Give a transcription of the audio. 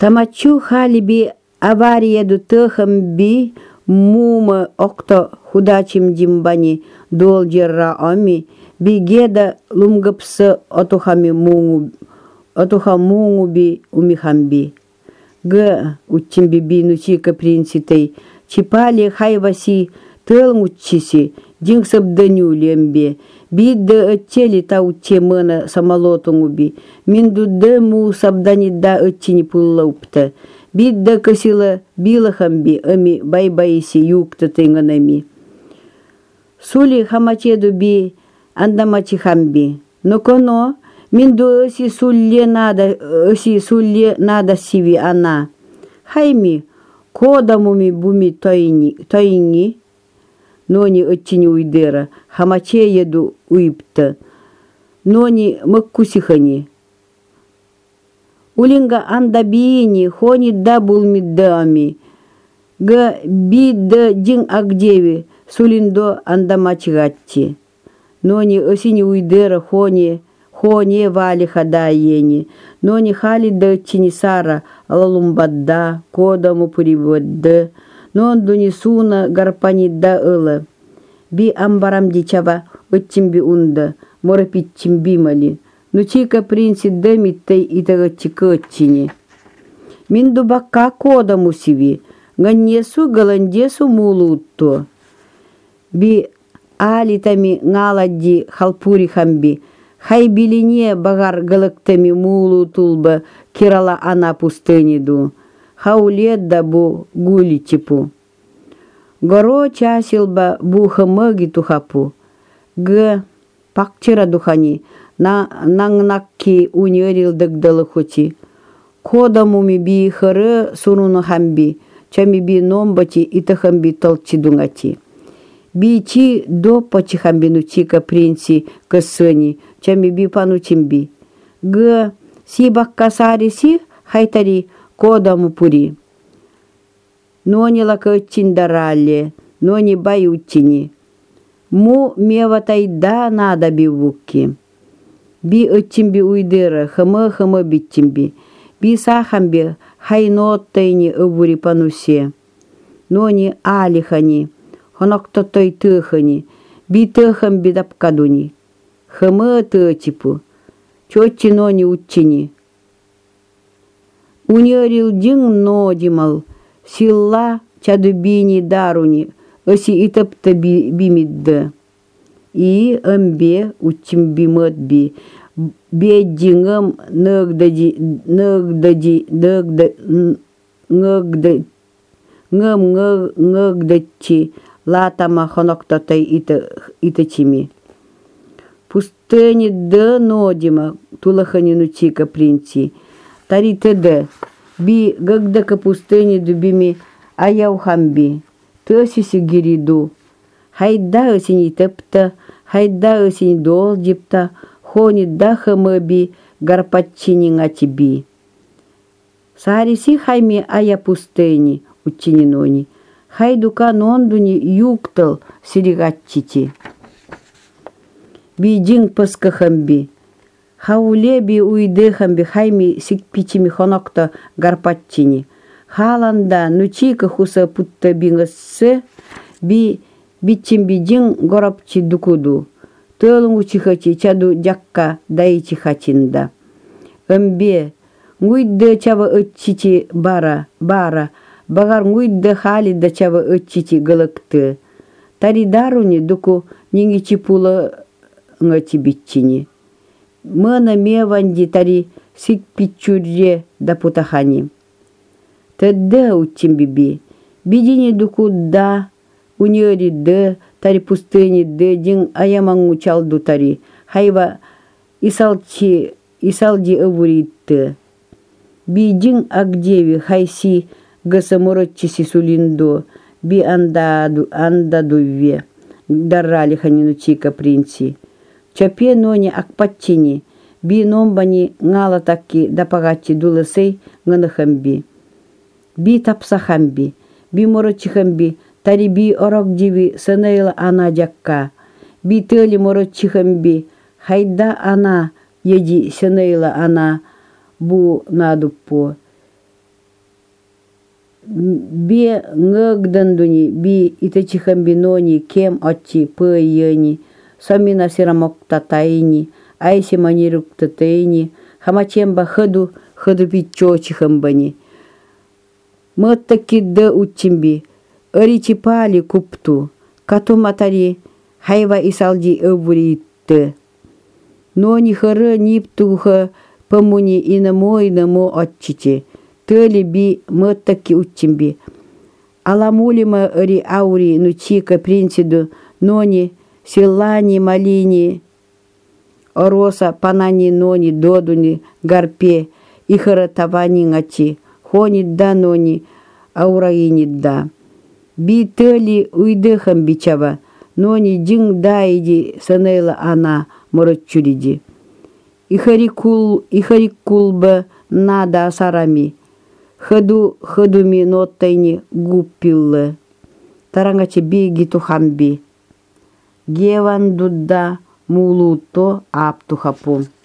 Тамачу халиби аварияду тыхым би мумы окто худачим димбани дол жерра ами бигеда лумгапсы отуха мунгу би умихамби. Г учимби би нучика принцитей чипали хайваси тылң уччиси динксабданю лембе бидde отчели та учче мына самолотуңу би миндудde му сабданидда отчини пуллаупта бидde кысила билахамби ами байбайси юкта тынганами сули хамачеду би андамачи хамби но коно минду оси сулле нада сиви ана хайми кодамуми буми тойни нони отчини уйдера хамаче еду уипта нони маккусихани улинга анда биини хони да булмиддами га бидда дин агдеви сулиндо андамачгатти нони осини уйдера хони вали хадаени нони хали да чинисара алалумбадда кодаму пуриводда нон дунисуна гарпанидда ылы би амбарам дичава отчимби унда моропитчимби мали нучика принци демиттей итагатчика отчини минду бакка кодаму сиви ганнесу галандесу мулутто би алитами ngaladdi халпури хамби хай билине багар галактами мулу тулба кирала ана пустыниду хауледда бу гуличипу горо часилба бу хамаги тухапу г пакчира духани на нангнакки унерил дагдалы хочи кодамуми би хары суруну хамби чами би номбачи итахамби толчи дунгачи бичи до почихамби нучика принци кысыни чами би панучимби г си баккасари си хайтари кодаму пури нони лакачиндаралле нони баютчини му меватай да нада бивукки би отчимби уйдера хама бичимби би сахамби хайноттайни ывури панусе нони алихани хоноктотой тыхани би тыхамби дапкадуни хама тычипу чочи нони уччини унерил дин нодимал силла чадубини даруни оси итапта бимидда и амбе учимби мадби беддингам нагдачи латама хоноктотай итачими пустыни да нодима тулахани нучика принци тари теде би гагдака пустыни дубими аяухамби тосиси гириду хайда осини тепта хайда осини долдипта хони дахамаби гарпатчини ngatibi сариси хайми ая пустыни учининони хайдука нондуни юктал сиригатчити бидин паскахамби хаулеби уйдехамби хайми сикпичими хонокта гарпатчини халанда нучика хуса путта бингассе би бичимбидин горопчи дукуду тылыңу чихачи чаду дякка дайчи хачинда амбе ngуйде чава отчити бара багар ngуйде хали да чава отчити галакты тари даруни дуку нингичи пула ngati биччини мына меванди тари сикпичурре да путахани тедде учимбиби бидини дуку да унери де тари пустыни де дин аямангу чалду тари хайва исалди авуритты бидин агдеви хайси гасаморочиси сулиндо би андадуве даррали ханину чика принци чапе нони акпатчини би номбани ngala такки дапагачи дуласей нганахамби би тапсахамби би морочихамби тари би орокдиви санейла ана джакка би тели морочихамби хайда ана еди санейла ана бу надуппо Би ngăgdăndu-ni bi ităcihămbinoni chem oci păieni, samina siramoctataini, aisi maniructătăini, hamacemba hădu picciocihămbăni. Măttăchi dă ucimbi, ărici pali cuptu, catumatari haiva isalgi ăvurită. Noni hără niptuhă pămuni inămo ocice, tăli bi măttăchi ucimbi. Alamulima ări auri nucică prințidu, noni silani malini, orosa panani noni doduni garpe, ihără tavani ngaci, honi da noni auraini da. Bi tăli uidăhăm biceva, noni jing daidi sănăilă ana mărăciuridi. Ihăriculbă nada sarami, hădumi notaini gupilă, tarangace bi gituhambi. Gevan dudda muluto aptu hapun.